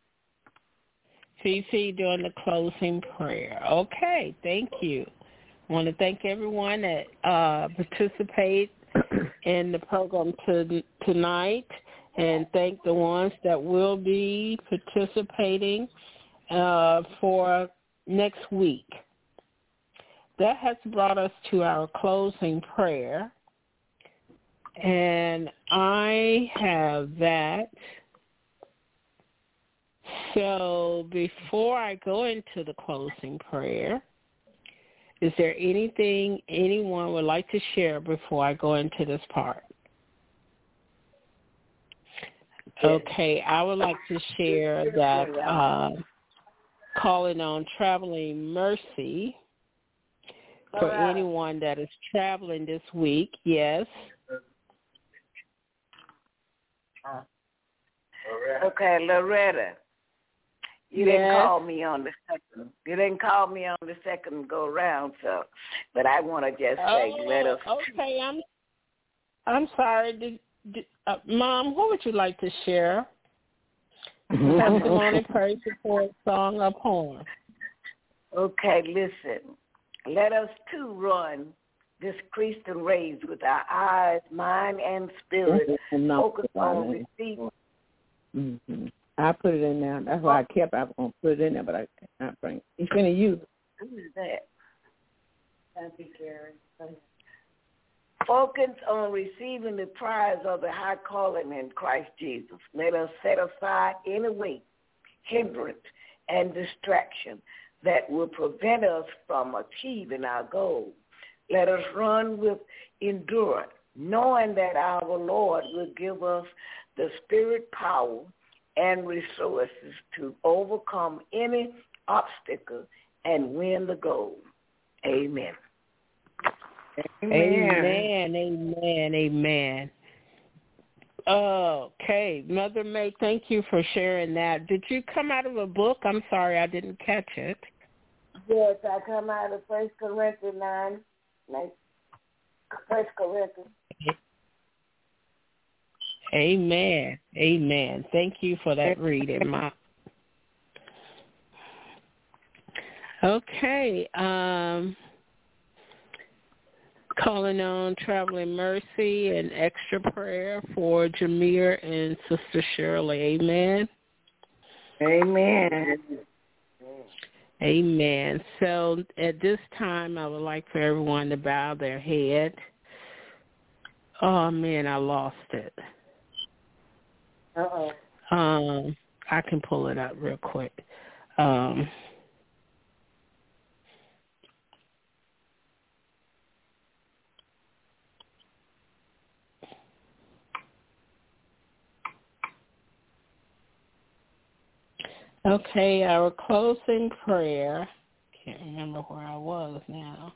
Fifi doing the closing prayer. Okay, thank you. I want to thank everyone that uh, participated in the program to, tonight, and thank the ones that will be participating uh, for next week. That has brought us to our closing prayer. And I have that. So before I go into the closing prayer, is there anything anyone would like to share before I go into this part? Okay, I would like to share that uh, calling on Traveling Mercy for anyone that is traveling this week, yes. Okay, Loretta, you yes. didn't call me on the second. You didn't call me on the second go round, so. But I want to just say, oh, let us. Okay, I'm. I'm sorry. Did, did, uh, Mom, what would you like to share? Testimony, praise report, song, or poem. Okay, listen. Let us too run this Christian race with our eyes, mind, and spirit focused on receiving. Mm-hmm. I put it in there. That's why I kept. I was going to put it in there, but I can't bring it. He's going to use it. Who is that? Thank you, Karen. Focus on receiving the prize of the high calling in Christ Jesus. Let us set aside any weight, hindrance, and distraction that will prevent us from achieving our goal. Let us run with endurance, knowing that our Lord will give us the spirit power and resources to overcome any obstacle and win the goal. Amen. Amen, amen, amen. Okay, Mother May, thank you for sharing that. Did you come out of a book? I'm sorry, I didn't catch it. Yes, I come out of First Corinthians nine, like First Corinthians. Amen, amen. Thank you for that reading, Ma. Okay, um, calling on Traveling Mercy and extra prayer for Jameer and Sister Shirley. Amen. Amen. Amen. So at this time, I would like for everyone to bow their head. Oh, man, I lost it. Uh-oh. Um, I can pull it up real quick. Um, okay, our closing prayer can't remember where I was now.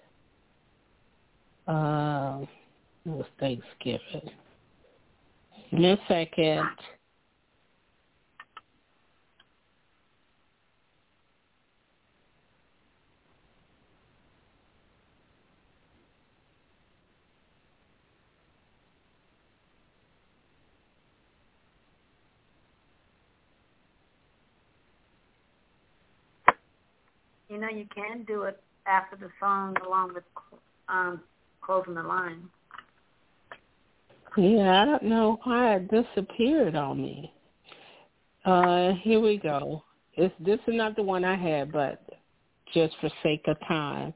Uh, it was Thanksgiving. Give me a second. You know, you can do it after the song along with um, closing the line. Yeah, I don't know why it disappeared on me. Uh, here we go. It's, this is not the one I had, but just for sake of time,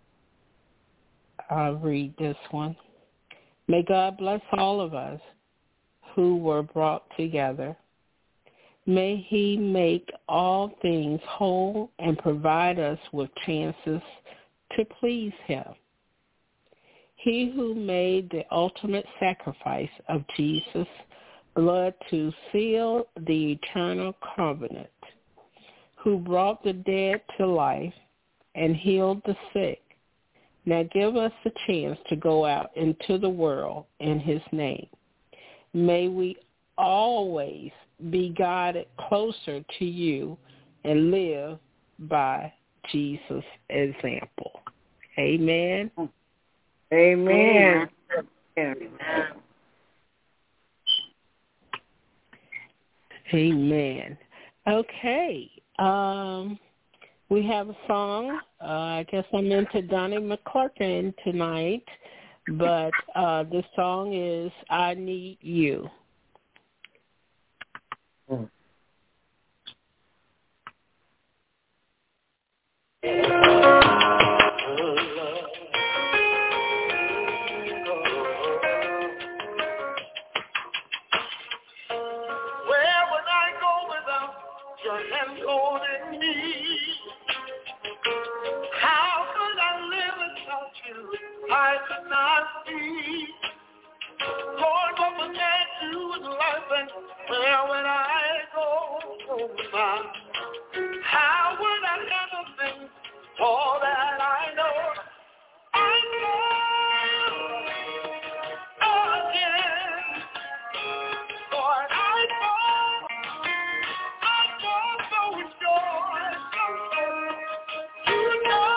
I'll read this one. May God bless all of us who were brought together. May he make all things whole and provide us with chances to please him. He who made the ultimate sacrifice of Jesus' blood to seal the eternal covenant, who brought the dead to life and healed the sick. Now give us the chance to go out into the world in his name. May we always be guided closer to you and live by Jesus' example. Amen. Amen. Amen. Amen. Okay. Um, we have a song. Uh, I guess I'm into Donnie McClurkin tonight, but uh, the song is I Need You. Mm. I could not see. Lord, what would I do with life and where would I go? How would I handle things? All that I know, I know again. Lord, I know, I know so sure. You know.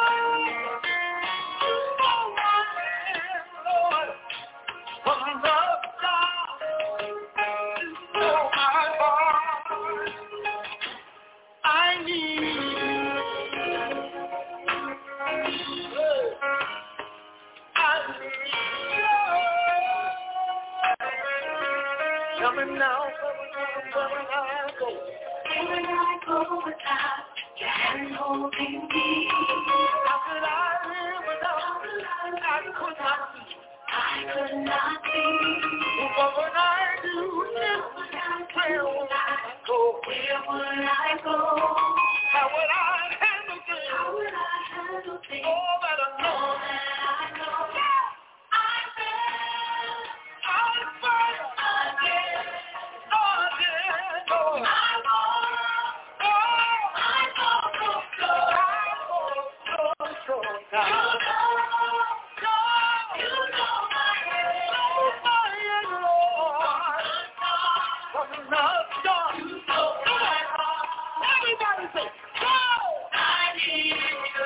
Coming now, where will I go? Where will I go without your hand holding me? How could I live without you? I could not see. I could not see. What would I do? Where would I go? Where would I go? How would I handle things? How would I handle things? All that I know. All that I know. I fell. I fell. Again. Again. Oh. I fall. Oh. I fall so slow. I fall so slow. You know. You know my head. My head, Lord. From the start. You know my heart. Everybody say, go! I need you.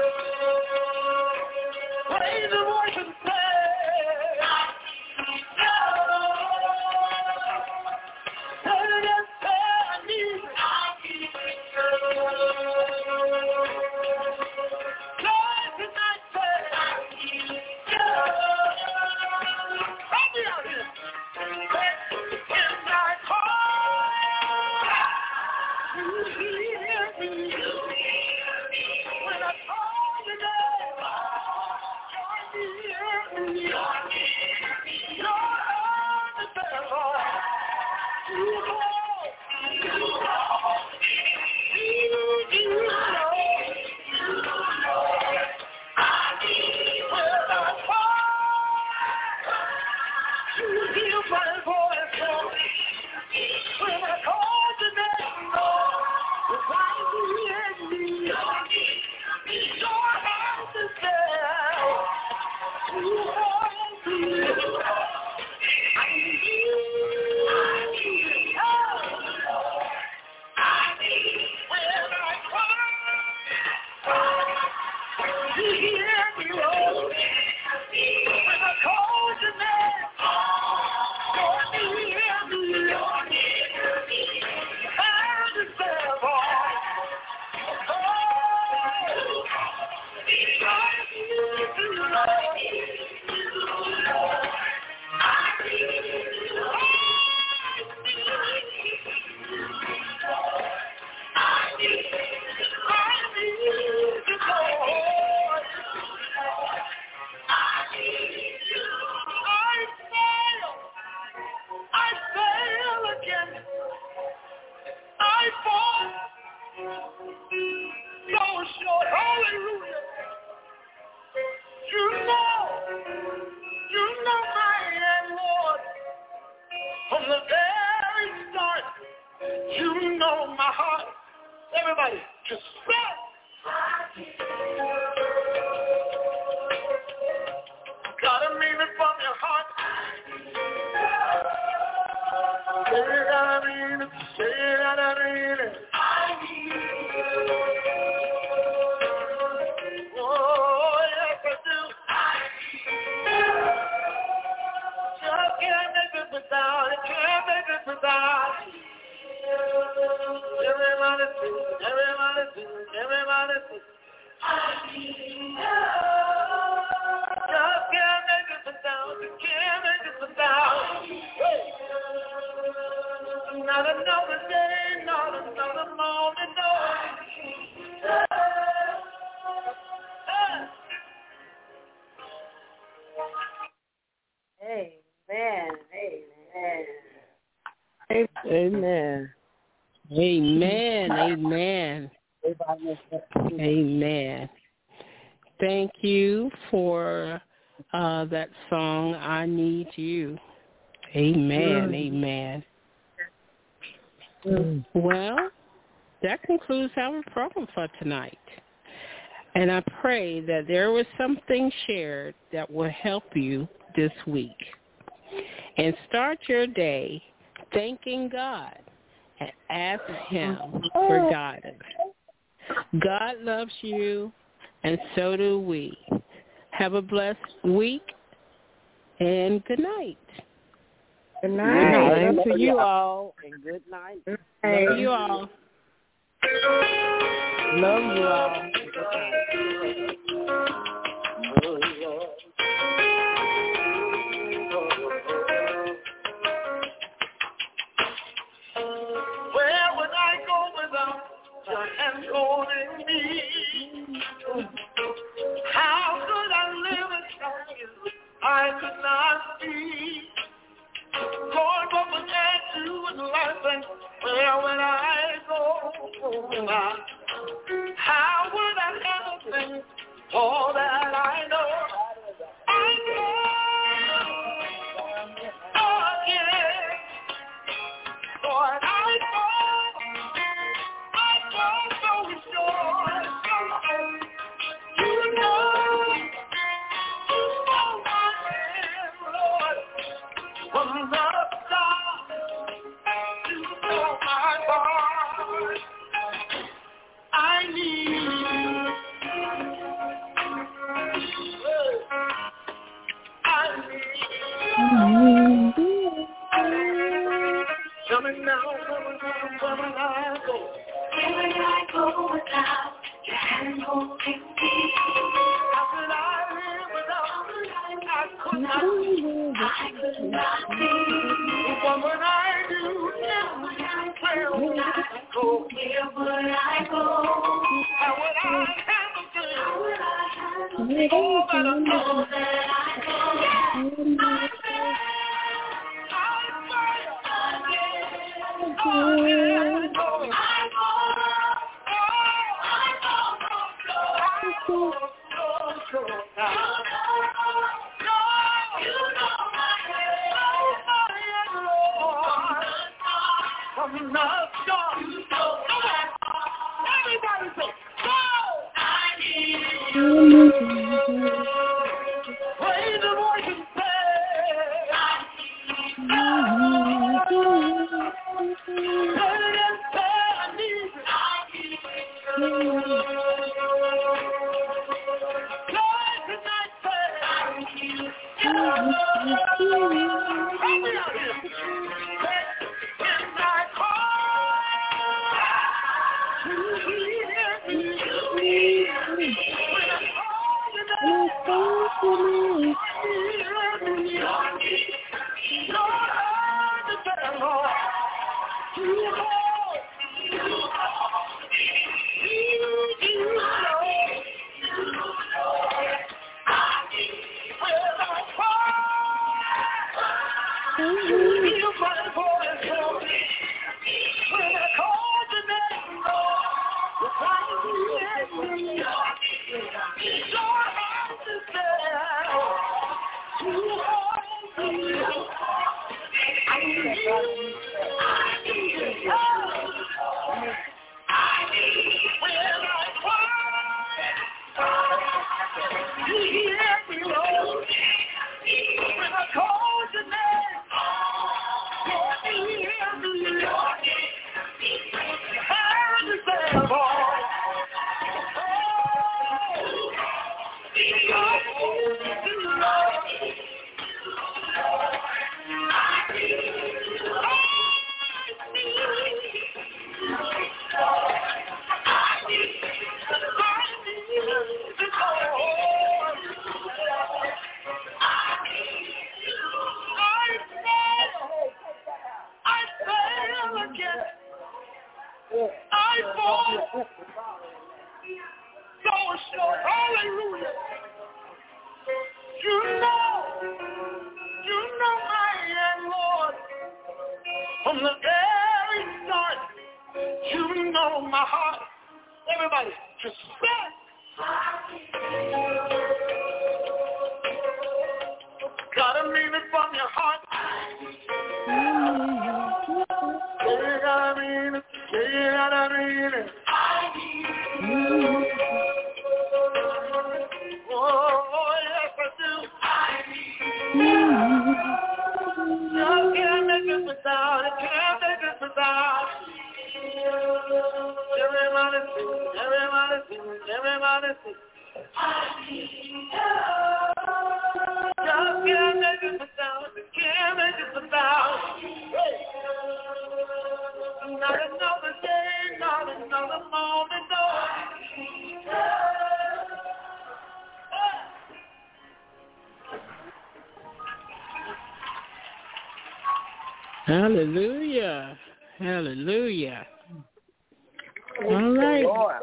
Raise the voice and say, I need you. Say it again, say, I need you. I need you. Lord, tonight, say, I need you. Help me out here. Say, in my heart, you hear me. You hear me. When I call your name, you're near me. You're near me. You're understand, Lord. You hold me. You hold me. You do know. You know. I need when I call, you hear my voice, Lord. When I call your name, Lord, if I hear me, Amen. Amen. Amen. Amen. Thank you for uh, that song, I Need You. Amen. Mm. Amen. Mm. Well, that concludes our program for tonight. And I pray that there was something shared that will help you this week. And start your day thanking God and ask him for guidance. God loves you, and so do we. Have a blessed week, and good night. Good night. Good night to you all, and good night. Hey. Love you all. Love you all. Good night. Where would I go without your hand holding me? How could I live without you? I could not be. Lord, what would I do in life, and where would I go now? How would I handle things? All that I know, I know. Oh, yeah. Lord, I know. I know so sure. You know. You know my hand, Lord. From the start, you know my heart. I need you. I need you. Coming now, coming now, coming I go. Where would I go without your hand holding me? How could I live without? I could not be. I could not be. What would I do? Where would I go? Where would I go? How would I handle things? How would I handle things? All that I know that I know. Oh, yeah. Oh, I I'm not sure. Everybody say, go! I need you. Hallelujah. Hallelujah. All right.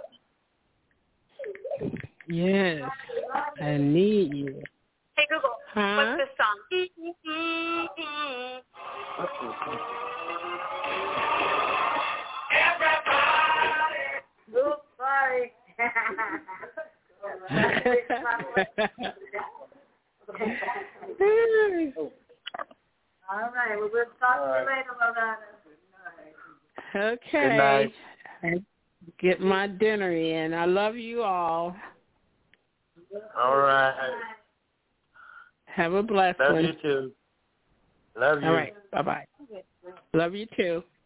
Yes. I need you. Hey, Google. Huh? What's this song? Everybody. Oops, sorry. All right, well, we'll talk to you later about it. Okay. Good night. Get my dinner in. I love you all. All right. Have a blessed Love one. you too. Love you. All right. Bye-bye. Love you too.